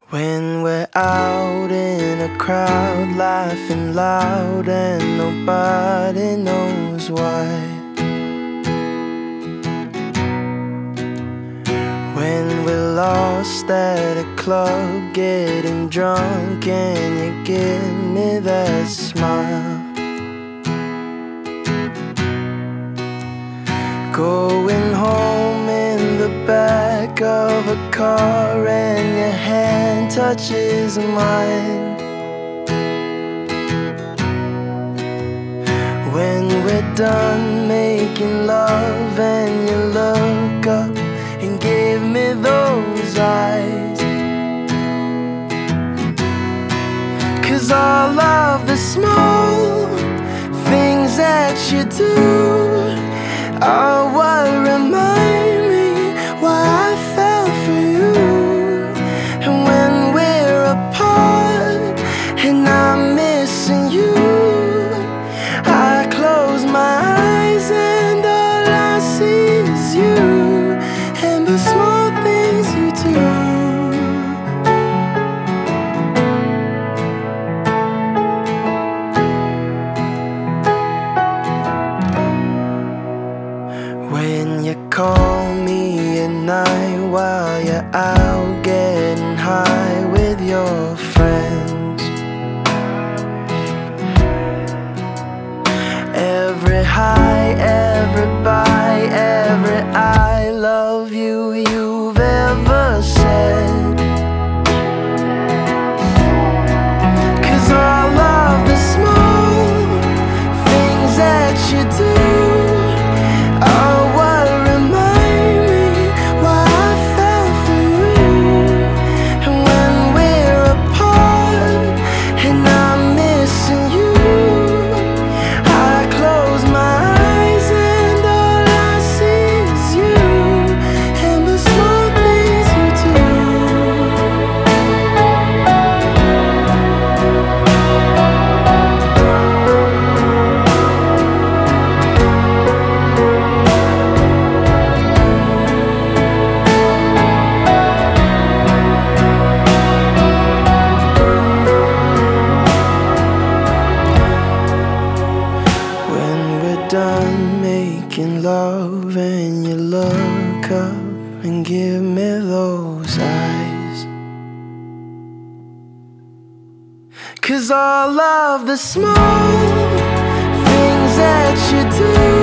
When we're out in a crowd, laughing loud and nobody knows why. When we're lost at a club, getting drunk and you give me that smile. Going home in the back of a car and your hand touches mine. When we're done making love and you look up and give me those eyes, 'cause all of the small things that you do are what remind me why I fell for you. And when we're apart and I'm missing you, I close my eyes and all I see is you and the small things you do. When you call me at night while you're out getting high with your friends, every high, every bye, every I love you you've ever said, 'cause all of the small things that you do are what remind me why I fell for you. And when we're apart and I'm missing you, I close my eyes and all I see is you and the small things you do. When we're done making love and you look up and give me those eyes, 'cause all of the small things that you do